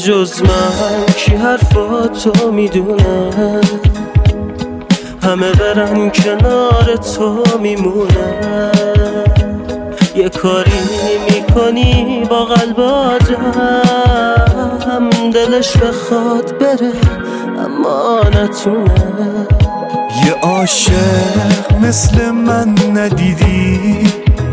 جز من کی حرفاتو میدونه، همه برن کنار تو میمونه. یه کاری میکنی با قلب آدم، دلش بخواد بره اما نتونه. یه عاشق مثل من ندیدی،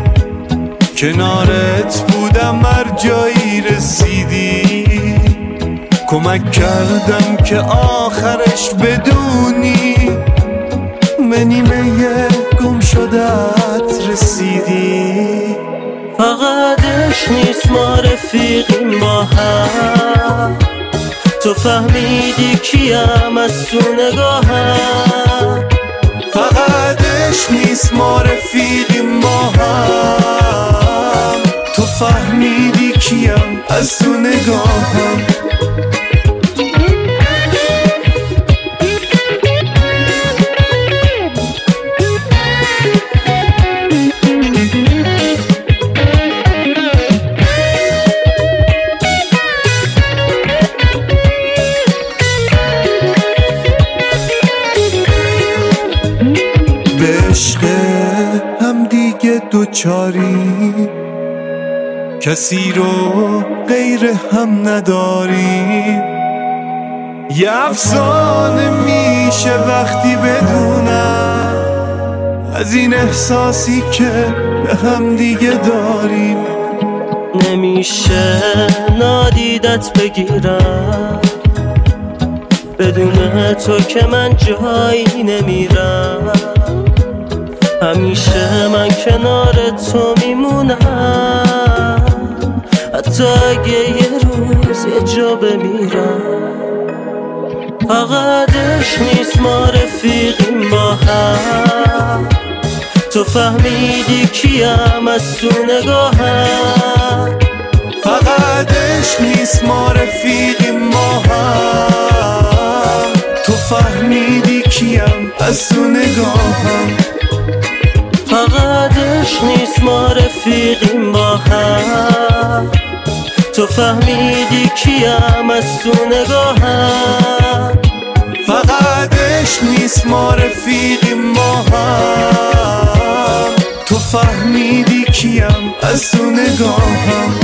کنارت بودم هر جایی رسیدی. کمک کردم که آخرش بدونی به نیمه گم شدت رسیدی. فقطش نیست ما رفیقیم با هم، تو فهمیدی کیم از تو نگاهم. فقطش نیست ما رفیقیم با هم، تو فهمیدی کیم از تو نگاهم. به عشق هم دیگه دوچاری، کسی رو غیر هم نداری. یه افسانه میشه وقتی بدونم از این احساسی که به هم دیگه داریم. نمیشه نادیدت بگیرم، بدون تو که من جایی نمیرم. همیشه من کنار تو میمونم، حتی اگه یه روز یه جا بمیرم. فقطش نیست ما رفیقیم با هم، تو فهمیدی کیم از تو نگاهم. فقطش نیست ما رفیقیم با هم، تو فهمیدی کیم از تو نگاهم. فقطش نیست ما رفیقیم با هم، تو فهمیدی کیم از تو نگاهم. فقطش نیست ما رفیقیم با هم، تو فهمیدی کیم از تو نگاهم.